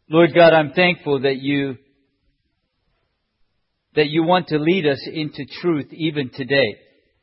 Lord God, I'm thankful that you want to lead us into truth even today.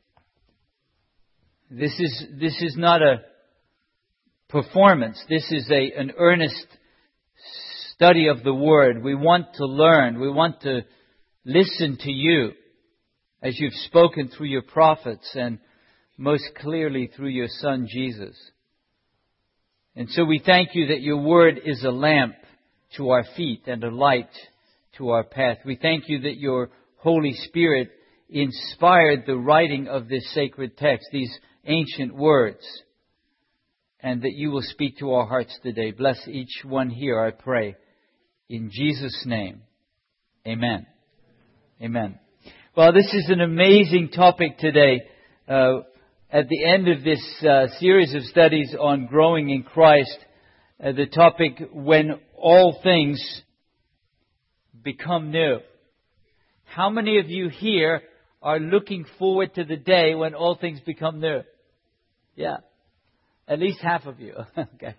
This is not a performance. This is an earnest study of the Word. We want to learn. We want to listen to you as you've spoken through your prophets and most clearly through your Son, Jesus. And so we thank you that your Word is a lamp to our feet and a light to our path. We thank you that your Holy Spirit inspired the writing of this sacred text, these ancient words, and that you will speak to our hearts today. Bless each one here, I pray. In Jesus' name, amen. Amen. Well, this is an amazing topic today. At the end of this series of studies on growing in Christ, the topic, when all things become new. How many of you here are looking forward to the day when all things become new? Yeah. At least half of you. Okay.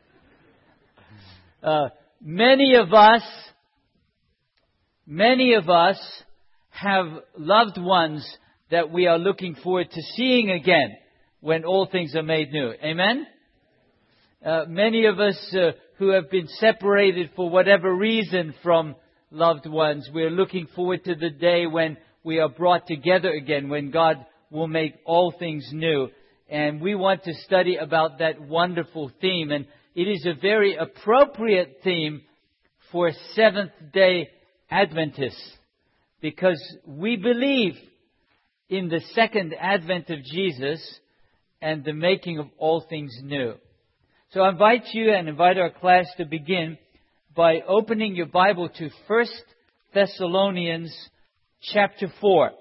Many of us have loved ones that we are looking forward to seeing again when all things are made new. Amen? Many of us who have been separated for whatever reason from loved ones, we're looking forward to the day when we are brought together again, when God will make all things new. And we want to study about that wonderful theme. And it is a very appropriate theme for Seventh-day Adventists, because we believe in the second advent of Jesus and the making of all things new. So I invite you and invite our class to begin by opening your Bible to 1 Thessalonians chapter 4.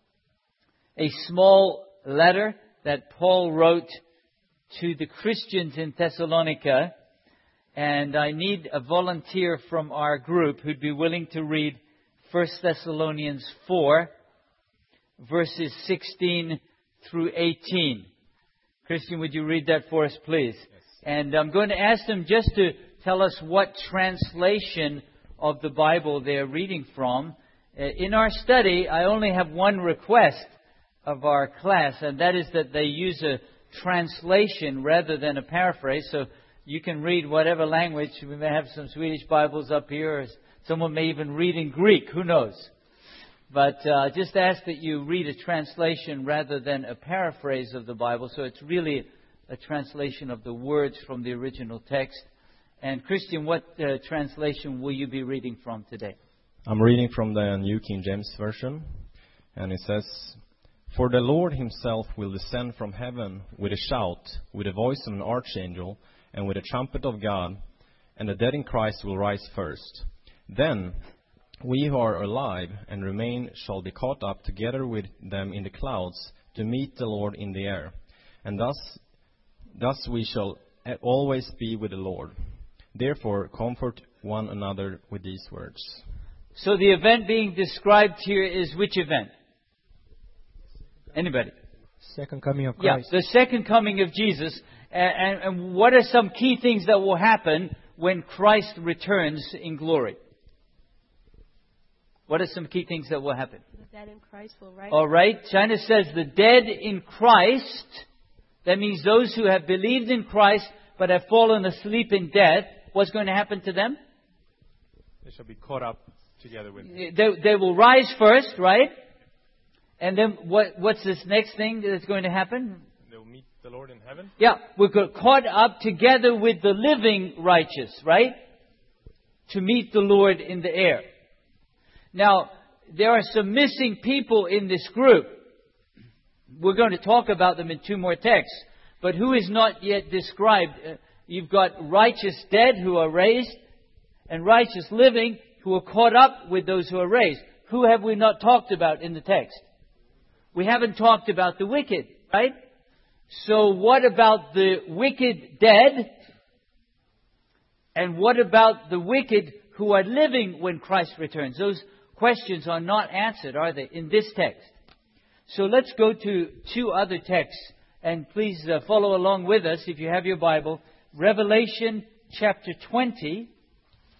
A small letter that Paul wrote to the Christians in Thessalonica. And I need a volunteer from our group who'd be willing to read 1 Thessalonians 4, verses 16 through 18. Christian, would you read that for us, please? Yes. And I'm going to ask them just to tell us what translation of the Bible they're reading from. In our study, I only have one request of our class, and that is that they use a translation rather than a paraphrase. So you can read whatever language. We may have some Swedish Bibles up here, or someone may even read in Greek. Who knows? But just ask that you read a translation rather than a paraphrase of the Bible. So it's really a translation of the words from the original text. And Christian, what translation will you be reading from today? I'm reading from the New King James Version. And it says, "For the Lord himself will descend from heaven with a shout, with the voice of an archangel, and with a trumpet of God, and the dead in Christ will rise first. Then we who are alive and remain shall be caught up together with them in the clouds to meet the Lord in the air. And thus we shall always be with the Lord. Therefore comfort one another with these words." So the event being described here is which event? Anybody? Second coming of Christ. Yeah, the second coming of Jesus. And what are some key things that will happen when Christ returns in glory? What are some key things that will happen? The dead in Christ will rise. All right. China says the dead in Christ. That means those who have believed in Christ but have fallen asleep in death. What's going to happen to them? They shall be caught up together with Him. They will rise first, right? And then what's this next thing that's going to happen? They'll meet the Lord in heaven. Yeah, we're caught up together with the living righteous, right? To meet the Lord in the air. Now, there are some missing people in this group. We're going to talk about them in two more texts. But who is not yet described? You've got righteous dead who are raised, and righteous living who are caught up with those who are raised. Who have we not talked about in the text? We haven't talked about the wicked, right? So what about the wicked dead? And what about the wicked who are living when Christ returns? Those questions are not answered, are they, in this text? So let's go to two other texts. And please follow along with us if you have your Bible. Revelation chapter 20.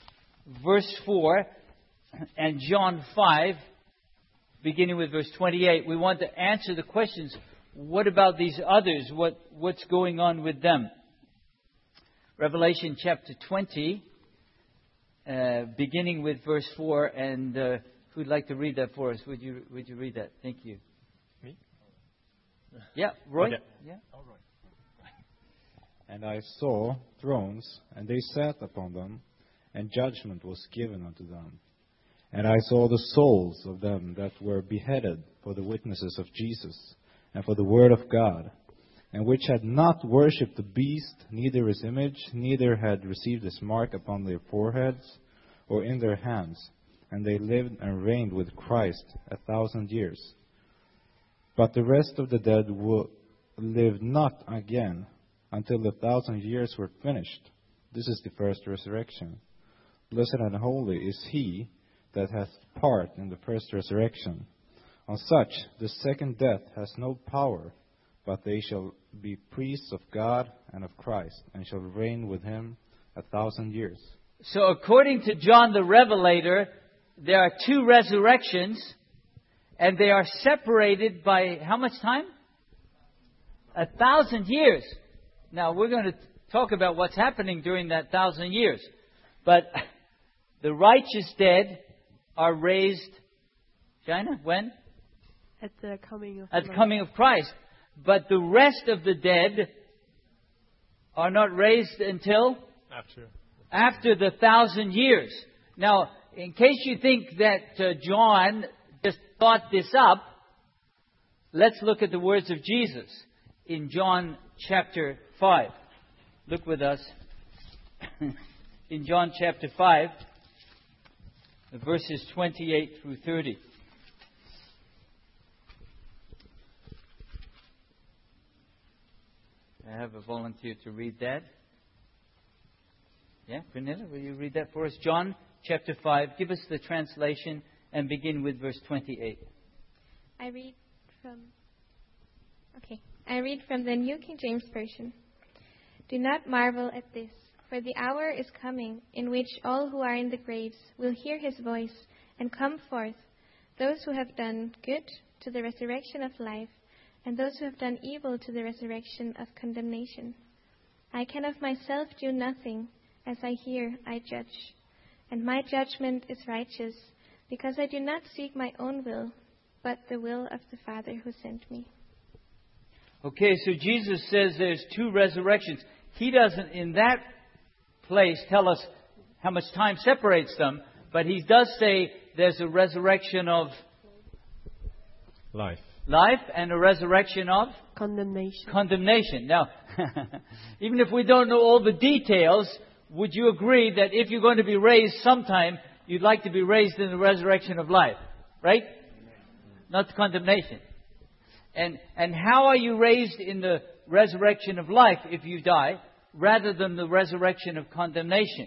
verse 4 and John 5, beginning with verse 28. We want to answer the questions, what about these others? What's going on with them? Revelation chapter 20, beginning with verse 4, and who'd like to read that for us? Would you read that? Thank you. Me? Yeah, Roy? Okay. Yeah. All right. And I saw thrones, and they sat upon them, and judgment was given unto them. And I saw the souls of them that were beheaded for the witnesses of Jesus, and for the word of God, and which had not worshipped the beast, neither his image, neither had received his mark upon their foreheads or in their hands. And they lived and reigned with Christ 1,000 years. But the rest of the dead lived not again until the 1,000 years were finished. This is the first resurrection. Blessed and holy is he that hath part in the first resurrection. On such the second death has no power, but they shall be priests of God and of Christ, and shall reign with him 1,000 years. So according to John the Revelator, there are two resurrections, and they are separated by how much time? 1,000 years. Now, we're going to talk about what's happening during that 1,000 years. But the righteous dead are raised, China, when? At the coming of At the coming of Christ. But the rest of the dead are not raised until? After the 1,000 years. Now, in case you think that John just thought this up, let's look at the words of Jesus in John chapter 5. Look with us. In John chapter 5, verses 28 through 30. I have a volunteer to read that. Yeah, Pernilla, will you read that for us? John chapter 5, give us the translation and begin with verse 28. I read from the New King James Version. Do not marvel at this, for the hour is coming in which all who are in the graves will hear his voice and come forth, those who have done good to the resurrection of life, and those who have done evil to the resurrection of condemnation. I can of myself do nothing. As I hear, I judge. And my judgment is righteous, because I do not seek my own will, but the will of the Father who sent me. Okay, so Jesus says there's two resurrections. He doesn't, in that place, tell us how much time separates them, but he does say there's a resurrection of life and a resurrection of condemnation. Now, even if we don't know all the details, would you agree that if you're going to be raised sometime, you'd like to be raised in the resurrection of life, right? Not the condemnation. And how are you raised in the resurrection of life if you die, rather than the resurrection of condemnation?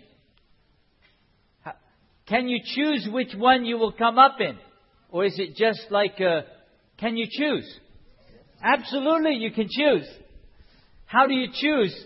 Can you choose which one you will come up in? Or is it just like, can you choose? Absolutely, you can choose. How do you choose?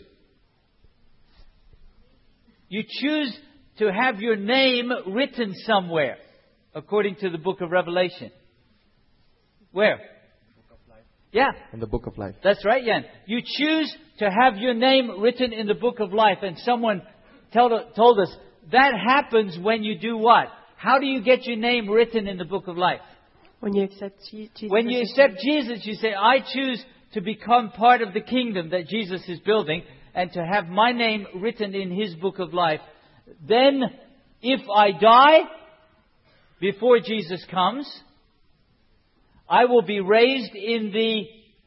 You choose to have your name written somewhere, according to the book of Revelation. Where? Yeah. In the book of life. That's right, Jan. You choose to have your name written in the book of life. And someone told us, that happens when you do what? How do you get your name written in the book of life? When you accept Jesus. When you accept Jesus, you say, I choose to become part of the kingdom that Jesus is building and to have my name written in His book of life. Then, if I die before Jesus comes, I will be raised in the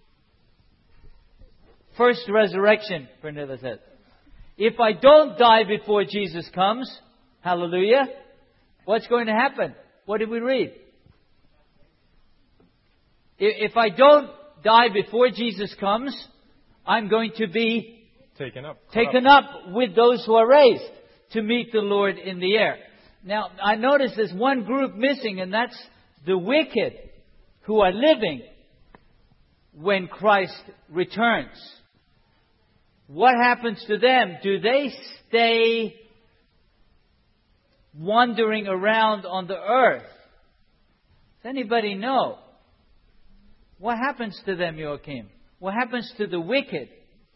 first resurrection, Pernilla said. If I don't die before Jesus comes, hallelujah, what's going to happen? What did we read? If I don't die before Jesus comes, I'm going to be taken up with those who are raised to meet the Lord in the air. Now, I notice there's one group missing, and that's the wicked who are living when Christ returns. What happens to them? Do they stay wandering around on the earth. Does anybody know? What happens to them, Joachim? What happens to the wicked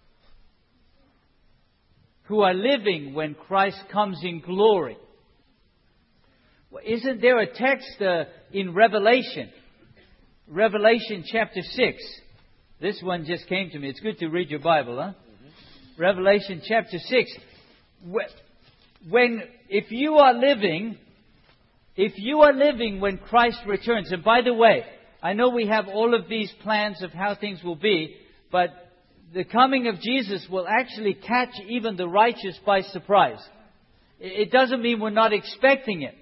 who are living when Christ comes in glory? Well, isn't there a text in Revelation? Revelation chapter 6. This one just came to me. It's good to read your Bible, huh? Mm-hmm. Revelation chapter 6. If you are living when Christ returns, and by the way, I know we have all of these plans of how things will be, but the coming of Jesus will actually catch even the righteous by surprise. It doesn't mean we're not expecting it.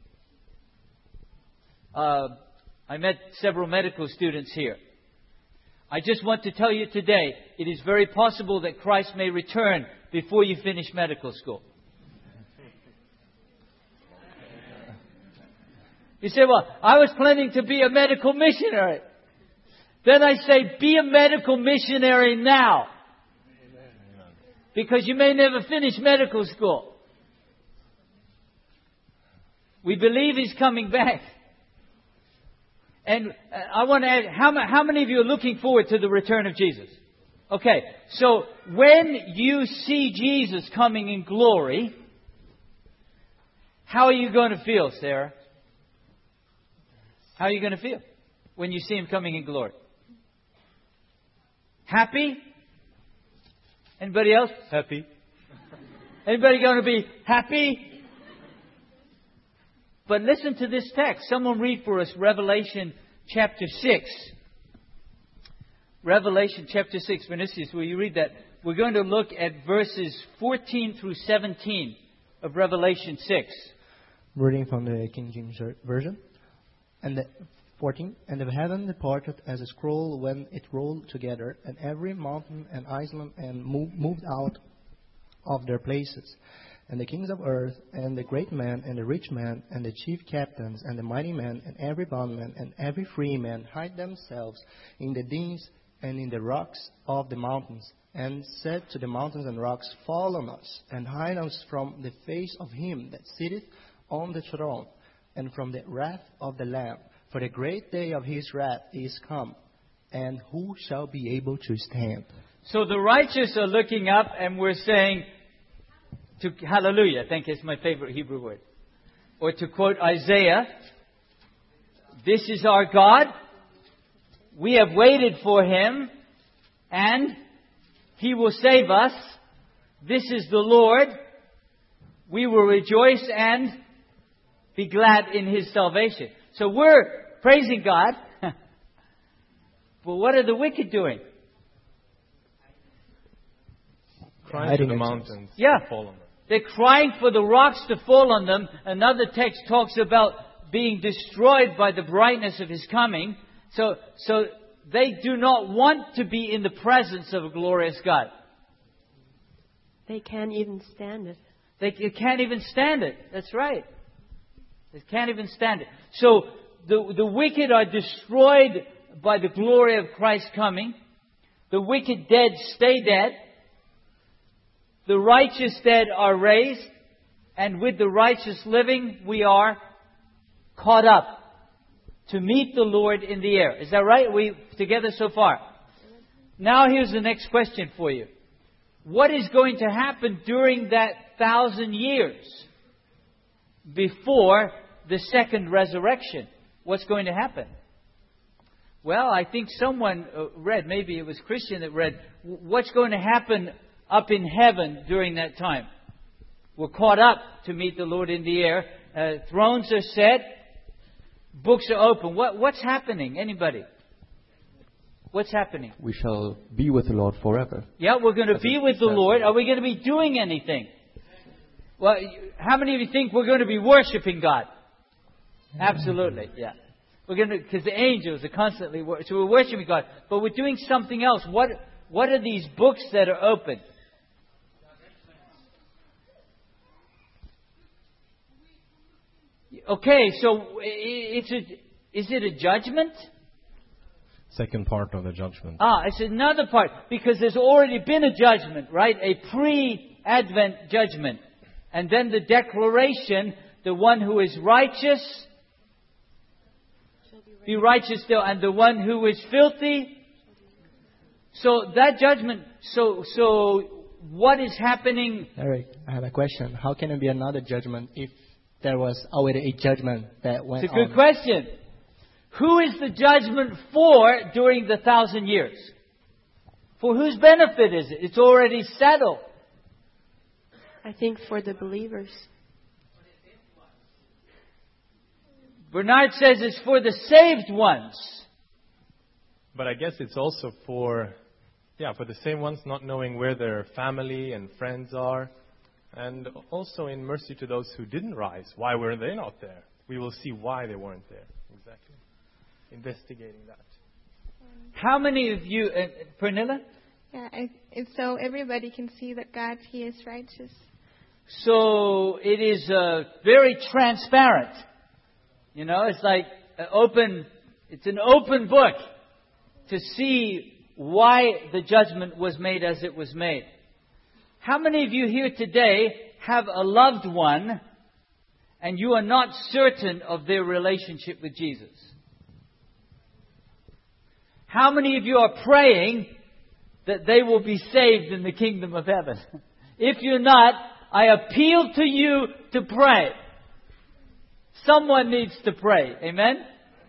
I met several medical students here. I just want to tell you today, it is very possible that Christ may return before you finish medical school. You say, well, I was planning to be a medical missionary. Then I say, be a medical missionary now. Because you may never finish medical school. We believe He's coming back. And I want to ask, how many of you are looking forward to the return of Jesus? Okay, so when you see Jesus coming in glory, how are you going to feel, Sarah? How are you going to feel when you see Him coming in glory? Happy? Anybody else? Happy. Anybody going to be happy? But listen to this text. Someone read for us Revelation chapter 6. Revelation chapter 6. Vinicius, will you read that? We're going to look at verses 14 through 17 of Revelation 6. Reading from the King James Version. And the 14. And the heaven departed as a scroll when it rolled together, and every mountain and island and moved out of their places. And the kings of earth, and the great man, and the rich man, and the chief captains, and the mighty men, and every bondman, and every free man hide themselves in the dens and in the rocks of the mountains, and said to the mountains and rocks, fall on us, and hide us from the face of him that sitteth on the throne, and from the wrath of the Lamb. For the great day of his wrath is come, and who shall be able to stand? So the righteous are looking up, and we're saying, hallelujah, thank you, it's my favorite Hebrew word. Or to quote Isaiah, this is our God. We have waited for Him, and He will save us. This is the Lord. We will rejoice and be glad in His salvation. So we're praising God. But what are the wicked doing? Crying to the mountains. Yeah. Fall on them. They're crying for the rocks to fall on them. Another text talks about being destroyed by the brightness of His coming. So they do not want to be in the presence of a glorious God. They can't even stand it. They can't even stand it. That's right. They can't even stand it. So the wicked are destroyed by the glory of Christ's coming. The wicked dead stay dead. The righteous dead are raised, and with the righteous living, we are caught up to meet the Lord in the air. Is that right? We together so far? Now here's the next question for you. What is going to happen during that 1,000 years before the second resurrection? What's going to happen? Well, I think someone read, maybe it was Christian that read, what's going to happen up in heaven during that time? We're caught up to meet the Lord in the air. Thrones are set. Books are open. What's happening? Anybody? What's happening? We shall be with the Lord forever. Yeah, we're going to be with the Lord. Are we going to be doing anything? Well, how many of you think we're going to be worshiping God? Absolutely, yeah. We're going to, because the angels are constantly, so we're worshiping God. But we're doing something else. What are these books that are open? Okay, so is it a judgment? Second part of the judgment. It's another part. Because there's already been a judgment, right? A pre-Advent judgment. And then the declaration the one who is righteous be righteous still, and the one who is filthy. So that judgment, so what is happening? Eric, I have a question. How can it be another judgment if there was already a judgment that went on? It's a good question. Who is the judgment for during the 1,000 years? For whose benefit is it? It's already settled. I think for the believers. Bernard says it's for the saved ones. But I guess it's also for the same ones not knowing where their family and friends are. And also in mercy to those who didn't rise. Why were they not there? We will see why they weren't there. Exactly. Investigating that. How many of you, Pernilla? Yeah, it's so everybody can see that God, He is righteous. So it is very transparent. You know, it's like it's an open book to see why the judgment was made as it was made. How many of you here today have a loved one and you are not certain of their relationship with Jesus? How many of you are praying that they will be saved in the kingdom of heaven? If you're not, I appeal to you to pray. Someone needs to pray. Amen?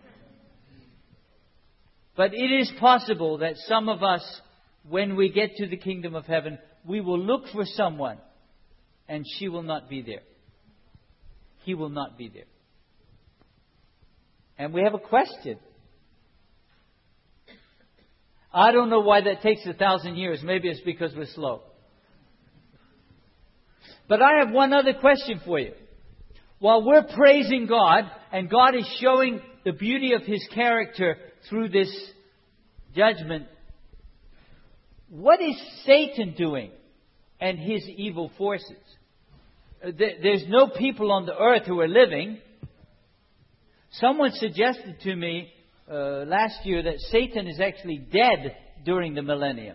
But it is possible that some of us, when we get to the kingdom of heaven, we will look for someone and she will not be there. He will not be there. And we have a question. I don't know why that takes 1,000 years. Maybe it's because we're slow. But I have one other question for you. While we're praising God, and God is showing the beauty of His character through this judgment, what is Satan doing and his evil forces? There's no people on the earth who are living. Someone suggested to me last year that Satan is actually dead during the millennium.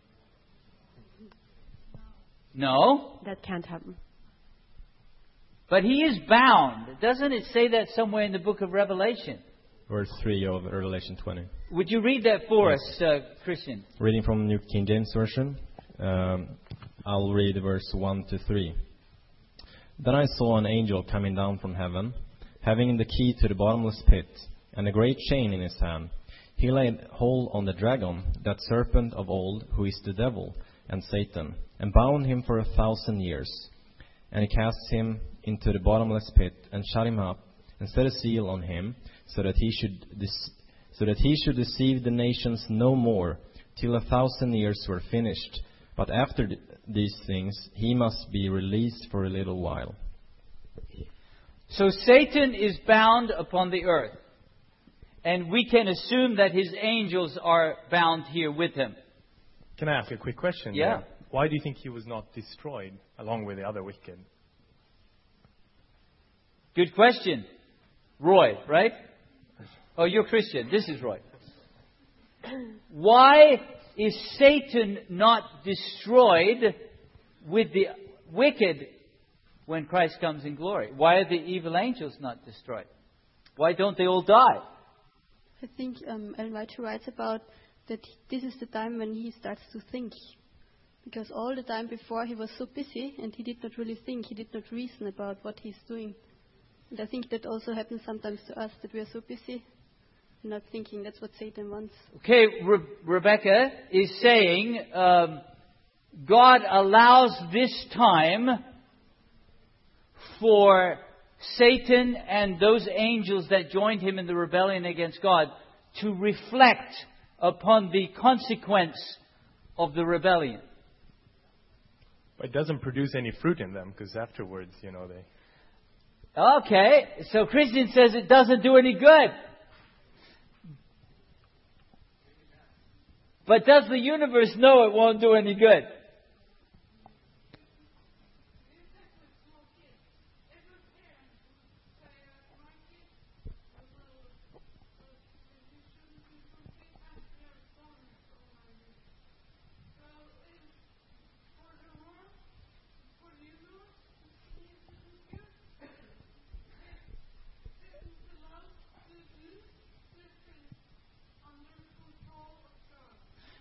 No? That can't happen. But he is bound. Doesn't it say that somewhere in the book of Revelation? Verse 3 of Revelation 20. Would you read that for us, Christian? Reading from New King James Version. I'll read verse 1 to 3. Then I saw an angel coming down from heaven, having the key to the bottomless pit, and a great chain in his hand. He laid hold on the dragon, that serpent of old, who is the devil and Satan, and bound him for 1,000 years. And he cast him into the bottomless pit, and shut him up, and set a seal on him, so that he should deceive the nations no more, till 1,000 years were finished. But after these things, he must be released for a little while. So Satan is bound upon the earth. And we can assume that his angels are bound here with him. Can I ask a quick question? Yeah. There? Why do you think he was not destroyed along with the other wicked? Good question. Roy, right? Oh, you're Christian. This is Roy. Why is Satan not destroyed with the wicked when Christ comes in glory? Why are the evil angels not destroyed? Why don't they all die? I think Ellen White writes about that this is the time when he starts to think. Because all the time before he was so busy and he did not really think, he did not reason about what he's doing. And I think that also happens sometimes to us, that we are so busy and not thinking. That's what Satan wants. Okay, Rebecca is saying God allows this time for Satan and those angels that joined him in the rebellion against God to reflect upon the consequence of the rebellion. But it doesn't produce any fruit in them, because afterwards, they... Okay, so Christian says it doesn't do any good. But does the universe know it won't do any good?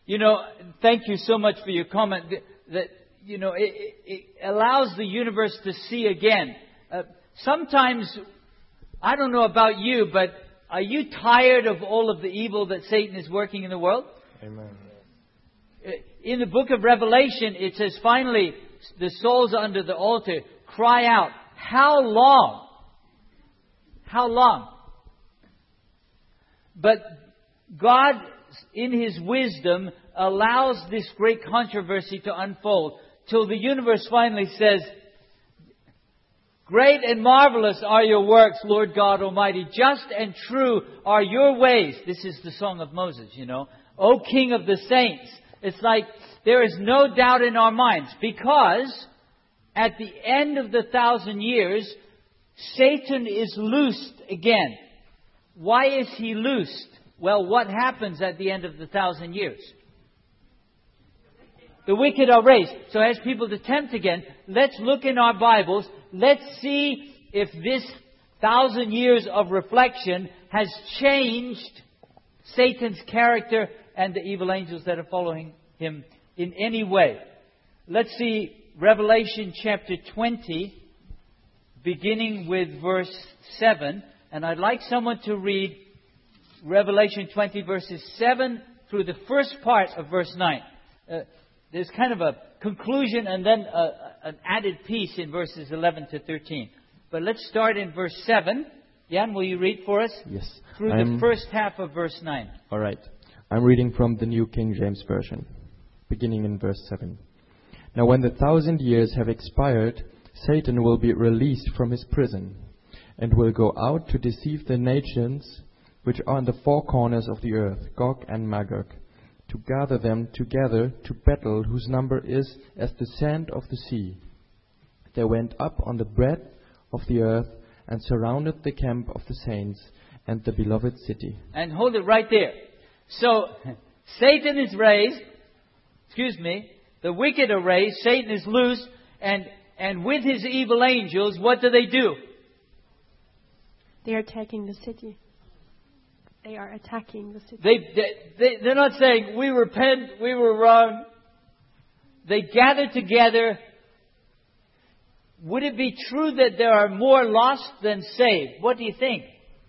You know, thank you so much for your comment. That you know, it allows the universe to see again. Sometimes, I don't know about you, but are you tired of all of the evil that Satan is working in the world? Amen. In the book of Revelation, it says, finally, the souls under the altar cry out, how long? How long? But God, in His wisdom, allows this great controversy to unfold till the universe finally says, great and marvelous are your works, Lord God Almighty. Just and true are your ways. This is the song of Moses, you know. O King of the saints. It's like there is no doubt in our minds, because at the end of the 1,000 years, Satan is loosed again. Why is he loosed? Well, what happens at the end of the 1,000 years? The wicked are raised. So as people to tempt again, let's look in our Bibles. Let's see if this 1,000 years of reflection has changed Satan's character and the evil angels that are following him in any way. Let's see Revelation chapter 20, beginning with verse 7. And I'd like someone to read Revelation 20, verses 7 through the first part of verse 9. There's kind of a conclusion and then an added piece in verses 11 to 13. But let's start in verse 7. Jan, will you read for us? Yes. Through the first half of verse 9. All right. I'm reading from the New King James Version, beginning in verse 7. Now when the 1,000 years have expired, Satan will be released from his prison, and will go out to deceive the nations which are in the four corners of the earth, Gog and Magog, to gather them together to battle, whose number is as the sand of the sea. They went up on the breadth of the earth and surrounded the camp of the saints and the beloved city. And hold it right there. So, Satan is raised, the wicked are raised, Satan is loosed, and with his evil angels, what do? They are attacking the city. They are attacking the city. They're not saying, we repent, we were wrong. They gather together. Would it be true that there are more lost than saved? What do you think?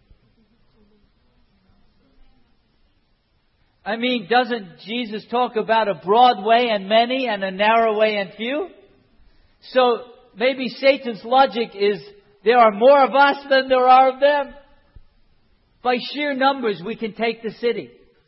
I mean, doesn't Jesus talk about a broad way and many and a narrow way and few? So maybe Satan's logic is there are more of us than there are of them. By sheer numbers, we can take the city.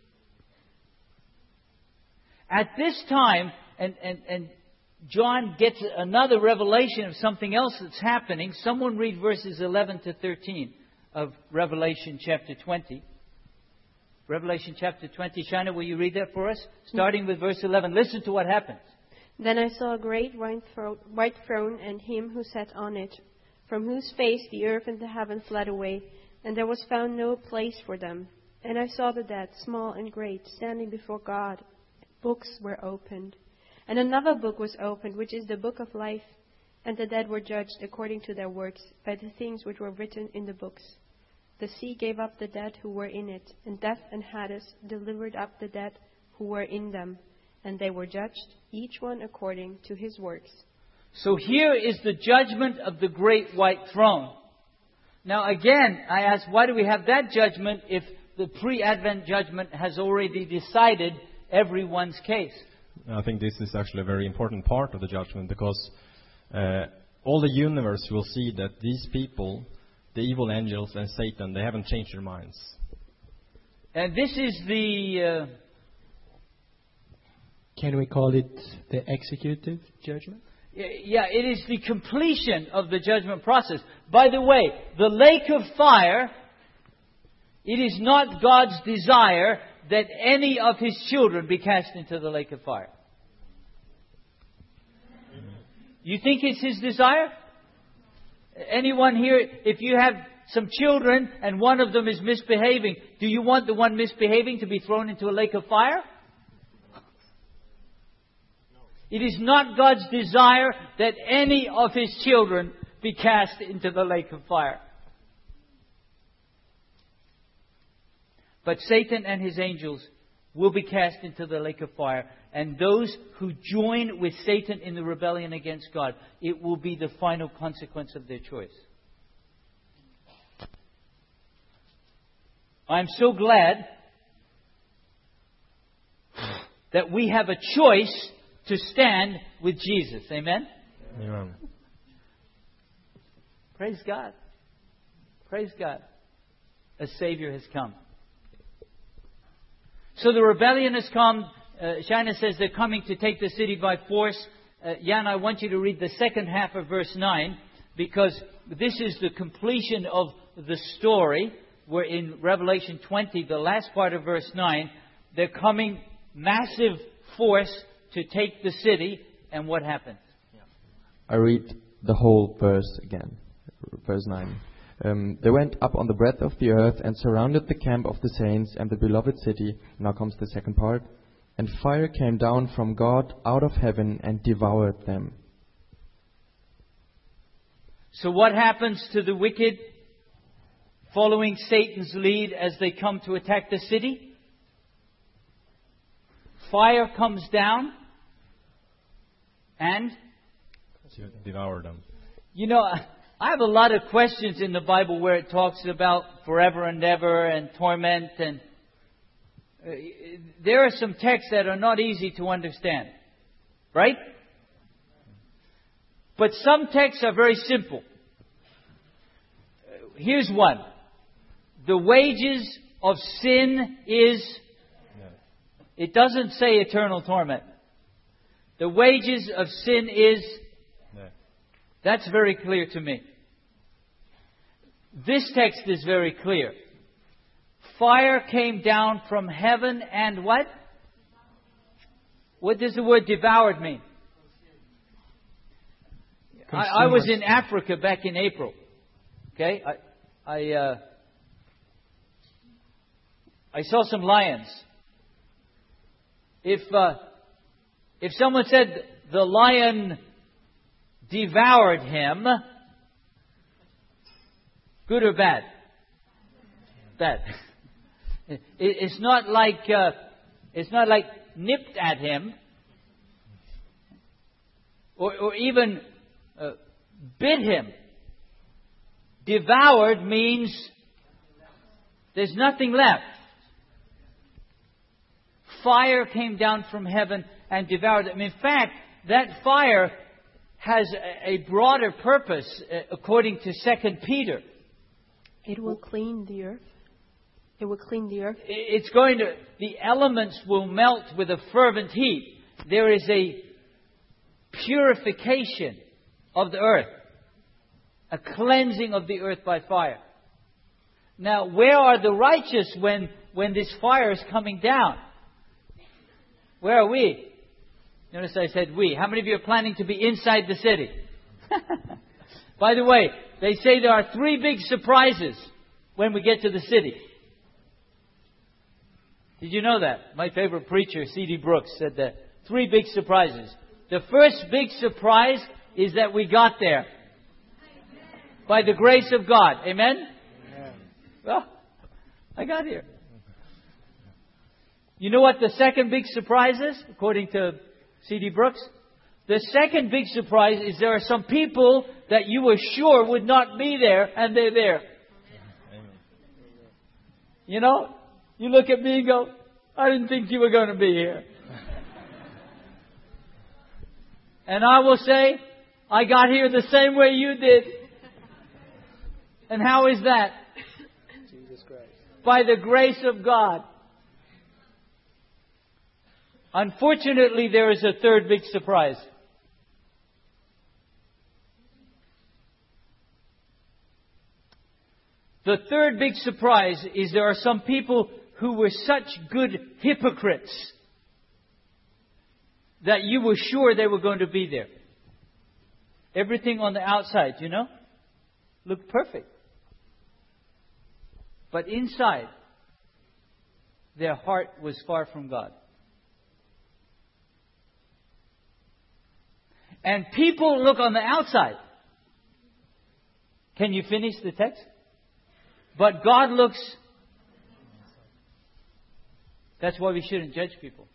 At this time, and John gets another revelation of something else that's happening. Someone read verses 11 to 13 of Revelation chapter 20. Revelation chapter 20. Shana, will you read that for us? Starting with verse 11. Listen to what happens. Then I saw a great white throne and him who sat on it, from whose face the earth and the heaven fled away, and there was found no place for them. And I saw the dead, small and great, standing before God. Books were opened. And another book was opened, which is the book of life. And the dead were judged according to their works, by the things which were written in the books. The sea gave up the dead who were in it, and death and Hades delivered up the dead who were in them. And they were judged, each one according to his works. So here is the judgment of the great white throne. Now again, I ask, why do we have that judgment if the pre-Advent judgment has already decided everyone's case? I think this is actually a very important part of the judgment, because all the universe will see that these people, the evil angels and Satan, they haven't changed their minds. And this is the... Can we call it the executive judgment? Yeah, it is the completion of the judgment process. By the way, the lake of fire, it is not God's desire that any of His children be cast into the lake of fire. You think it's His desire? Anyone here, if you have some children and one of them is misbehaving, do you want the one misbehaving to be thrown into a lake of fire? It is not God's desire that any of His children be cast into the lake of fire. But Satan and his angels will be cast into the lake of fire. And those who join with Satan in the rebellion against God, it will be the final consequence of their choice. I'm so glad that we have a choice to stand with Jesus. Amen? Amen. Praise God. Praise God. A Savior has come. So the rebellion has come. China says they're coming to take the city by force. Jan, I want you to read the second half of verse 9, because this is the completion of the story. We're in Revelation 20, the last part of verse 9. They're coming, massive force, to take the city. And what happens? I read the whole verse again. Verse 9. They went up on the breadth of the earth and surrounded the camp of the saints and the beloved city. Now comes the second part. And fire came down from God out of heaven and devoured them. So what happens to the wicked following Satan's lead as they come to attack the city? Fire comes down and devour them. You know, I have a lot of questions in the Bible where it talks about forever and ever and torment, and there are some texts that are not easy to understand, right? But some texts are very simple. Here's one. The wages of sin is... It doesn't say eternal torment. The wages of sin is... That's very clear to me. This text is very clear. Fire came down from heaven and what? What does the word devoured mean? I was in Africa back in April. Okay, I saw some lions. If someone said the lion devoured him, good or bad? Bad. It's not like nipped at him, or even bit him. Devoured means there's nothing left. Fire came down from heaven and devoured them. In fact, that fire has a broader purpose, according to 2 Peter. It will clean the earth. It will clean the earth. It's going to, the elements will melt with a fervent heat. There is a purification of the earth. A cleansing of the earth by fire. Now, where are the righteous when this fire is coming down? Where are we? Notice I said we. How many of you are planning to be inside the city? By the way, they say there are 3 big surprises when we get to the city. Did you know that? My favorite preacher, C.D. Brooks, said that. 3 big surprises. The first big surprise is that we got there. By the grace of God. Amen? Amen. Well, I got here. You know what the second big surprise is, according to C.D. Brooks? The second big surprise is there are some people that you were sure would not be there, and they're there. You know? You look at me and go, I didn't think you were going to be here. And I will say, I got here the same way you did. And how is that? Jesus Christ. By the grace of God. Unfortunately, there is a third big surprise. The third big surprise is there are some people who were such good hypocrites that you were sure they were going to be there. Everything on the outside, you know, looked perfect. But inside, their heart was far from God. And people look on the outside. Can you finish the text? But God looks That's why we shouldn't judge people.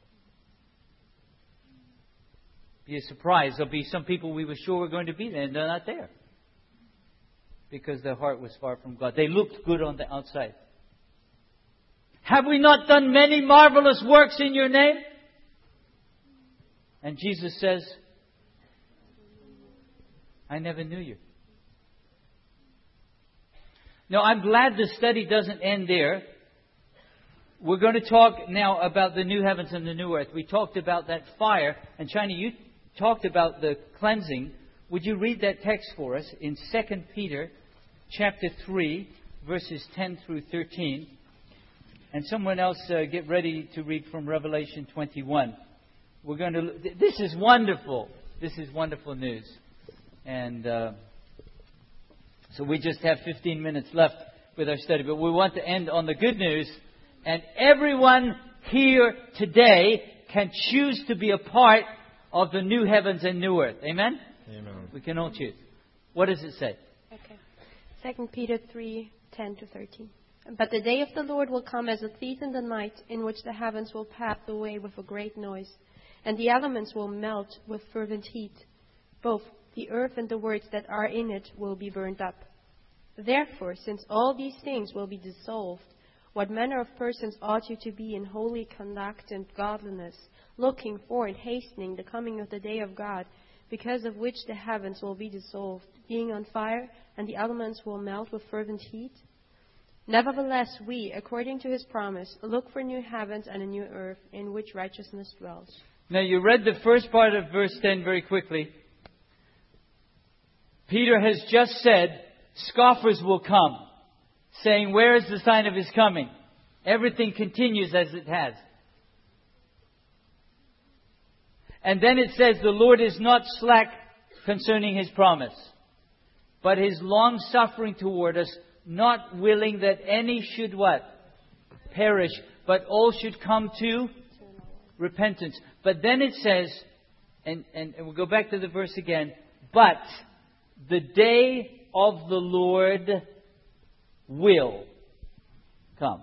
Be a surprise. There'll be some people we were sure were going to be there and they're not there. Because their heart was far from God. They looked good on the outside. Have we not done many marvelous works in your name? And Jesus says, I never knew you. Now, I'm glad the study doesn't end there. We're going to talk now about the new heavens and the new earth. We talked about that fire. And China, you talked about the cleansing. Would you read that text for us in 2 Peter chapter 3, verses 10 through 13? And someone else get ready to read from Revelation 21. We're going to. This is wonderful. This is wonderful news. And so we just have 15 minutes left with our study. But we want to end on the good news. And everyone here today can choose to be a part of the new heavens and new earth. Amen? Amen. We can all choose. What does it say? Okay. 2 Peter 3, 10 to 13. But the day of the Lord will come as a thief in the night, in which the heavens will pass away with a great noise, and the elements will melt with fervent heat. Both the earth and the works that are in it will be burned up. Therefore, since all these things will be dissolved, what manner of persons ought you to be in holy conduct and godliness, looking for and hastening the coming of the day of God, because of which the heavens will be dissolved, being on fire, and the elements will melt with fervent heat? Nevertheless, we, according to His promise, look for new heavens and a new earth, in which righteousness dwells. Now, you read the first part of verse 10 very quickly. Peter has just said, scoffers will come, saying, where is the sign of His coming? Everything continues as it has. And then it says, the Lord is not slack concerning His promise, but His long suffering toward us, not willing that any should what? Perish, but all should come to repentance. But then it says, and we'll go back to the verse again, but the day of the Lord will come.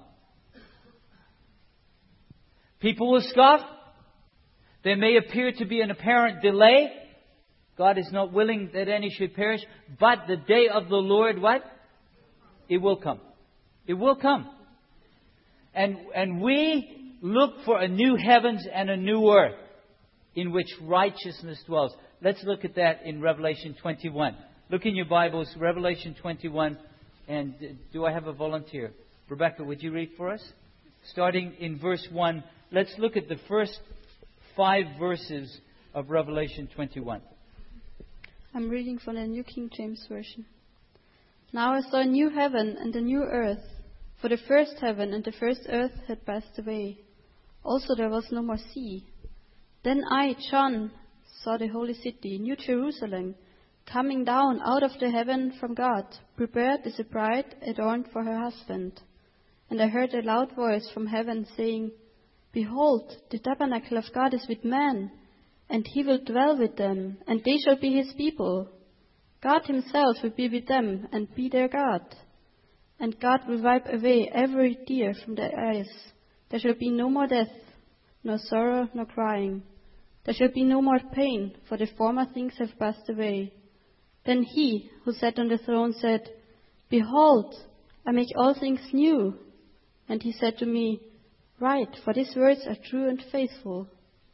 People will scoff. There may appear to be an apparent delay. God is not willing that any should perish. But the day of the Lord, what? It will come. It will come. And we look for a new heavens and a new earth in which righteousness dwells. Let's look at that in Revelation 21. Look in your Bibles, Revelation 21. And do I have a volunteer? Rebecca, would you read for us? Starting in verse 1. Let's look at the first 5 verses of Revelation 21. I'm reading from the New King James Version. Now I saw a new heaven and a new earth, for the first heaven and the first earth had passed away. Also there was no more sea. Then I, John, saw the holy city, New Jerusalem, coming down out of the heaven from God, prepared as a bride adorned for her husband. And I heard a loud voice from heaven saying, Behold, the tabernacle of God is with men, and He will dwell with them, and they shall be His people. God Himself will be with them and be their God. And God will wipe away every tear from their eyes. There shall be no more death, nor sorrow, nor crying. There shall be no more pain, for the former things have passed away. Then He who sat on the throne said, Behold, I make all things new. And He said to me, Write, for these words are true and faithful.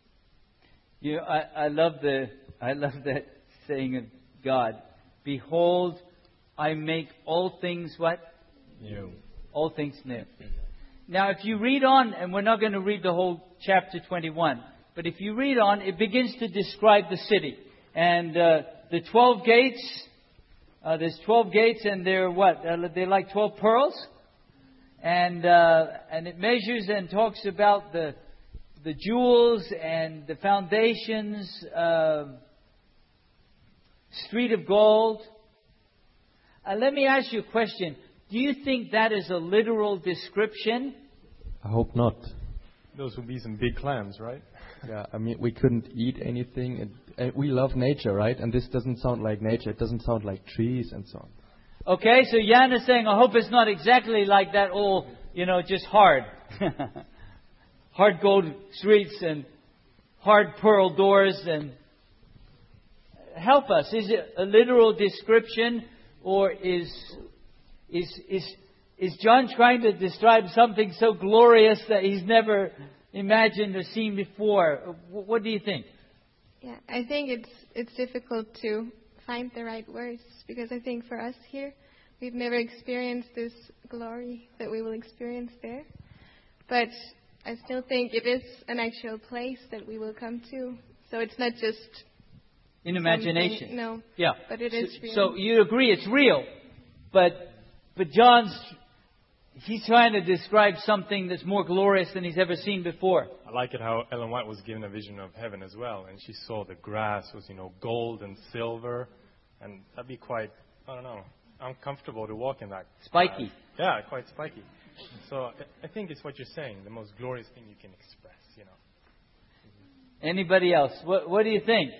You know, I love that saying of God. Behold, I make all things what? New. All things new. Now, if you read on, and we're not going to read the whole chapter 21, but if you read on, it begins to describe the city. And the 12 gates, there's 12 gates, and they're what? They're like 12 pearls. And it measures and talks about the jewels and the foundations, street of gold. Let me ask you a question. Do you think that is a literal description? I hope not. Those would be some big clams, right? Yeah, I mean, we couldn't eat anything. And we love nature, right? And this doesn't sound like nature. It doesn't sound like trees and so on. Okay, so Jan is saying, I hope it's not exactly like that, all, just hard. hard gold streets and hard pearl doors. And help us. Is it a literal description, or is John trying to describe something so glorious that he's never imagined or seen before? What do you think? Yeah, I think it's difficult to find the right words, because I think for us here, we've never experienced this glory that we will experience there. But I still think it is an actual place that we will come to. So it's not just in imagination. No. Yeah. But it is real. So you agree it's real, but he's trying to describe something that's more glorious than he's ever seen before. I like it how Ellen White was given a vision of heaven as well, and she saw the grass was, gold and silver, and that'd be quite, I don't know, uncomfortable to walk in that. Spiky. Yeah, quite spiky. So I think it's what you're saying, the most glorious thing you can express, Anybody else? What do you think?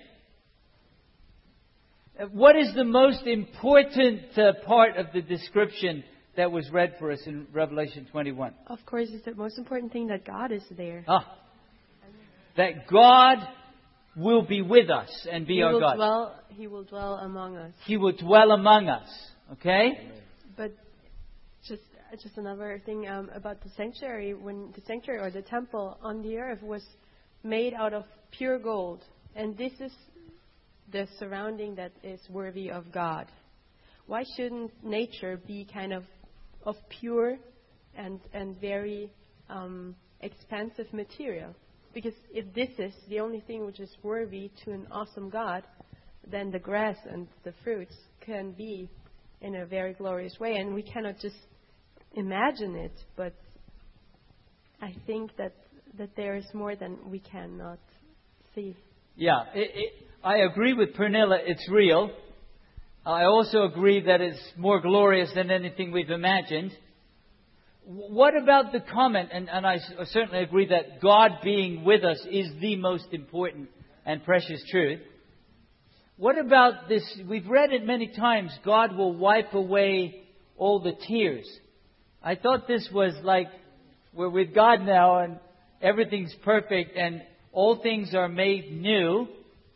What is the most important part of the description that was read for us in Revelation 21? Of course, it's the most important thing that God is there. That God will be with us and be our God. He will dwell among us. He will dwell among us. Okay? But just another thing about the sanctuary. When the sanctuary or the temple on the earth was made out of pure gold. And this is the surrounding that is worthy of God. Why shouldn't nature be kind of pure and very expensive material? Because if this is the only thing which is worthy to an awesome God, then the grass and the fruits can be in a very glorious way. And we cannot just imagine it, but I think that there is more than we cannot see. Yeah, I agree with Pernilla, it's real. I also agree that it's more glorious than anything we've imagined. What about the comment, and I certainly agree that God being with us is the most important and precious truth. What about this? We've read it many times, God will wipe away all the tears. I thought this was like, we're with God now and everything's perfect and all things are made new.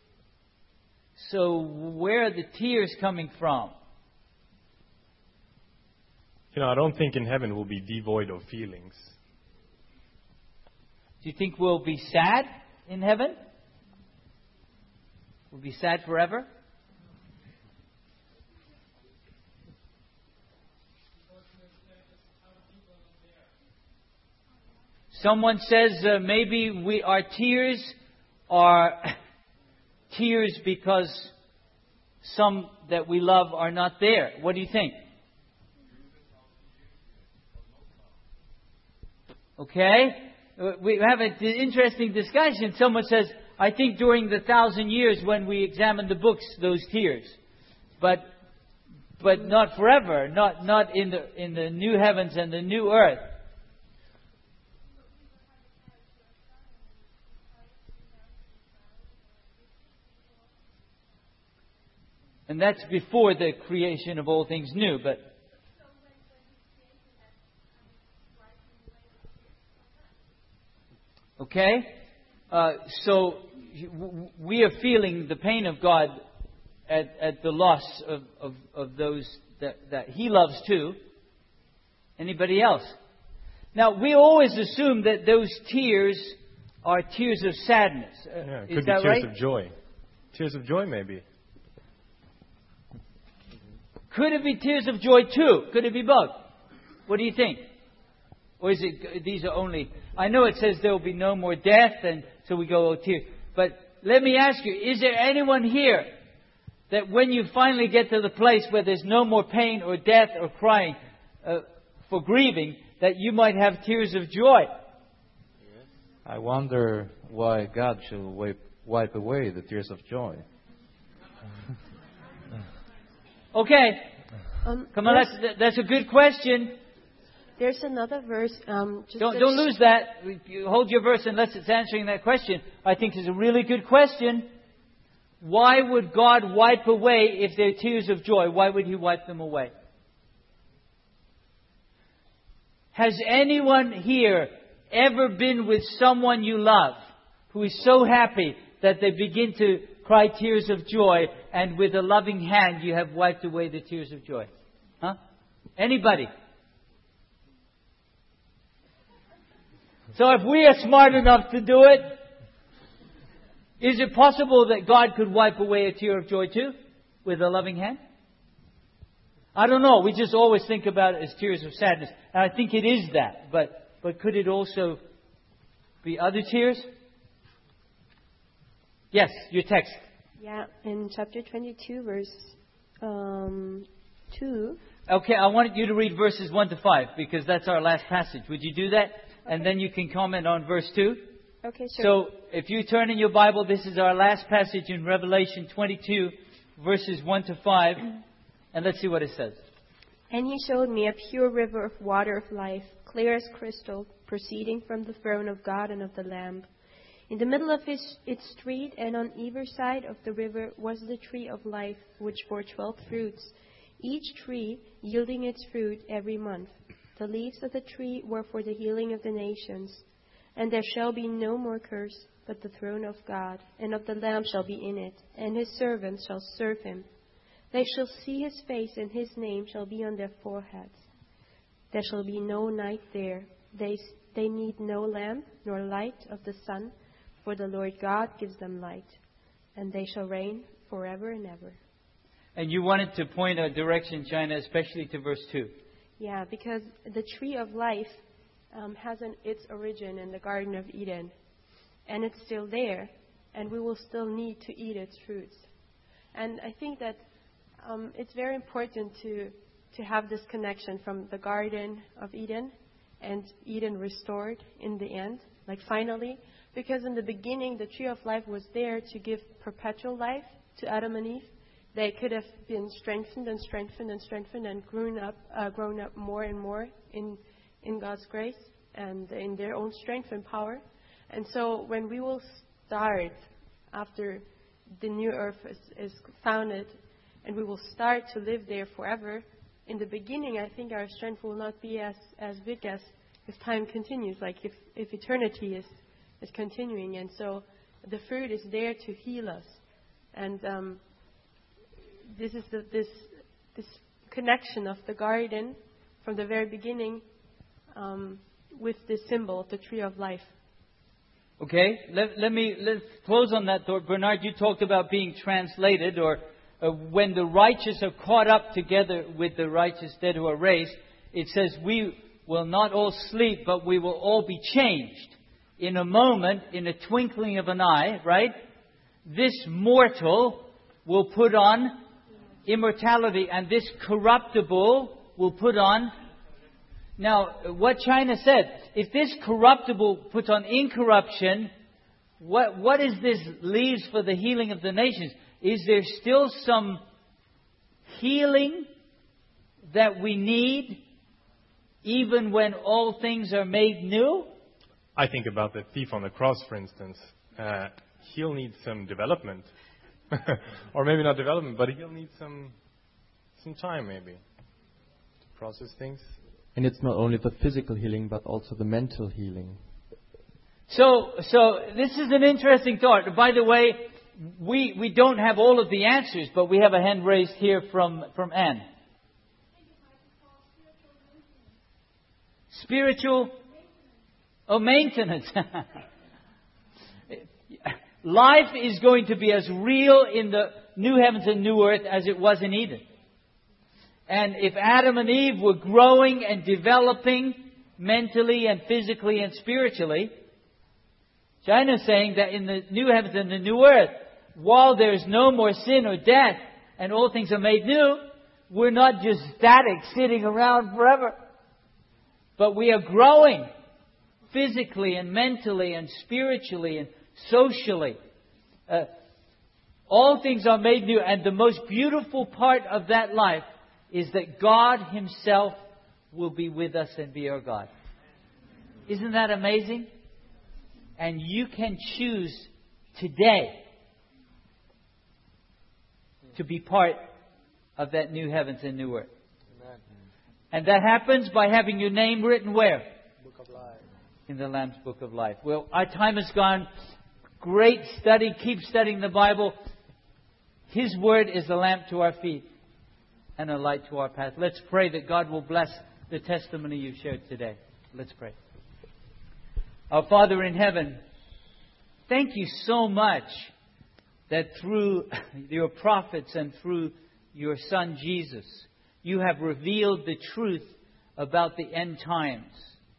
So where are the tears coming from? I don't think in heaven we'll be devoid of feelings. Do you think we'll be sad in heaven? We'll be sad forever? Someone says maybe our tears are tears because some that we love are not there. What do you think? Okay? We have an interesting discussion. Someone says, I think during the 1,000 years when we examine the books, those tears. But not forever. Not in the new heavens and the new earth. And that's before the creation of all things new, but... Okay? So we are feeling the pain of God at the loss of those that He loves too. Anybody else? Now, we always assume that those tears are tears of sadness. It is could be that tears right? of joy. Tears of joy, maybe. Could it be tears of joy too? Could it be both? What do you think? Or is it, these are only... I know it says there will be no more death, and so we go, oh, tears. But let me ask you, is there anyone here that when you finally get to the place where there's no more pain or death or crying for grieving, that you might have tears of joy? I wonder why God should wipe away the tears of joy. Okay. Come on, that's a good question. There's another verse. Don't lose that. You hold your verse unless it's answering that question. I think it's a really good question. Why would God wipe away if they're tears of joy? Why would He wipe them away? Has anyone here ever been with someone you love who is so happy that they begin to cry tears of joy, and with a loving hand you have wiped away the tears of joy? Huh? Anybody? So if we are smart enough to do it, is it possible that God could wipe away a tear of joy too, with a loving hand? I don't know. We just always think about it as tears of sadness. And I think it is that. But could it also be other tears? Yes, your text. Yeah, in chapter 22, verse 2. Okay, I wanted you to read verses 1 to 5, because that's our last passage. Would you do that? Okay. And then you can comment on verse 2. Okay, sure. So, if you turn in your Bible, this is our last passage in Revelation 22, verses 1 to 5. And let's see what it says. And he showed me a pure river of water of life, clear as crystal, proceeding from the throne of God and of the Lamb. In the middle of its street and on either side of the river was the tree of life, which bore 12 fruits, each tree yielding its fruit every month. The leaves of the tree were for the healing of the nations. And there shall be no more curse, but the throne of God and of the Lamb shall be in it, and his servants shall serve him. They shall see his face, and his name shall be on their foreheads. There shall be no night there. They need no lamp nor light of the sun, for the Lord God gives them light, and they shall reign forever and ever. And you wanted to point a direction, China, especially to verse 2. Yeah, because the tree of life has its origin in the Garden of Eden. And it's still there, and we will still need to eat its fruits. And I think that it's very important to have this connection from the Garden of Eden and Eden restored in the end, like finally. Because in the beginning, the tree of life was there to give perpetual life to Adam and Eve. They could have been strengthened and strengthened and strengthened and grown up more and more in God's grace and in their own strength and power. And so when we will start after the new earth is founded and we will start to live there forever, in the beginning I think our strength will not be as big as if time continues, like if eternity is continuing. And so the fruit is there to heal us. And this is this connection of the garden from the very beginning with this symbol of the tree of life. Okay, let's close on that thought. Bernard, you talked about being translated, or when the righteous are caught up together with the righteous dead who are raised. It says we will not all sleep, but we will all be changed in a moment, in a twinkling of an eye, right? This mortal will put on immortality, and this corruptible will put on. Now, what China said, if this corruptible puts on incorruption, what is this leaves for the healing of the nations? Is there still some healing that we need, even when all things are made new? I think about the thief on the cross, for instance. He'll need some development. Or maybe not development, but he'll need some time maybe to process things. And it's not only the physical healing, but also the mental healing. So this is an interesting thought. By the way, we don't have all of the answers, but we have a hand raised here from Anne. Spiritual maintenance. Life is going to be as real in the new heavens and new earth as it was in Eden. And if Adam and Eve were growing and developing mentally and physically and spiritually, China's saying that in the new heavens and the new earth, while there is no more sin or death and all things are made new, we're not just static sitting around forever. But we are growing physically and mentally and spiritually and socially. All things are made new, and the most beautiful part of that life is that God Himself will be with us and be our God. Isn't that amazing? And you can choose today to be part of that new heavens and new earth. Amen. And that happens by having your name written where? Book of Life. in the Lamb's Book of Life. Well, our time is gone. Great study. Keep studying the Bible. His Word is a lamp to our feet and a light to our path. Let's pray that God will bless the testimony you shared today. Let's pray. Our Father in heaven, thank you so much that through your prophets and through your Son Jesus, you have revealed the truth about the end times,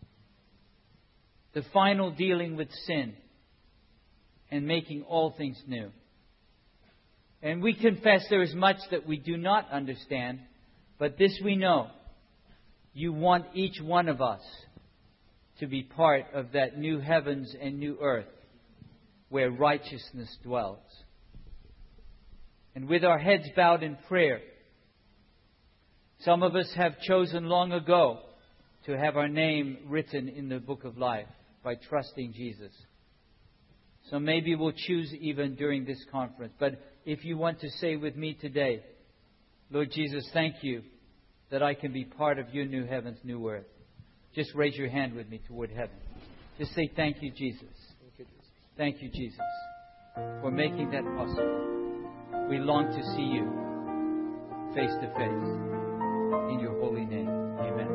the final dealing with sin, and making all things new. And we confess there is much that we do not understand, but this we know. You want each one of us to be part of that new heavens and new earth where righteousness dwells. And with our heads bowed in prayer, some of us have chosen long ago to have our name written in the book of life by trusting Jesus. So maybe we'll choose even during this conference. But if you want to say with me today, Lord Jesus, thank you that I can be part of your new heavens, new earth. Just raise your hand with me toward heaven. Just say, thank you, Jesus. Thank you, Jesus, for making that possible. We long to see you face to face. In your holy name. Amen.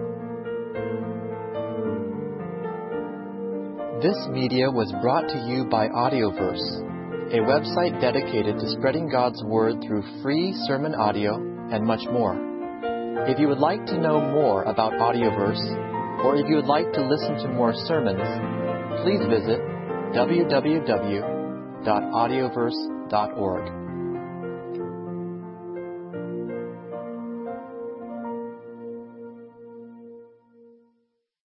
This media was brought to you by Audioverse, a website dedicated to spreading God's Word through free sermon audio and much more. If you would like to know more about Audioverse, or if you would like to listen to more sermons, please visit www.audioverse.org.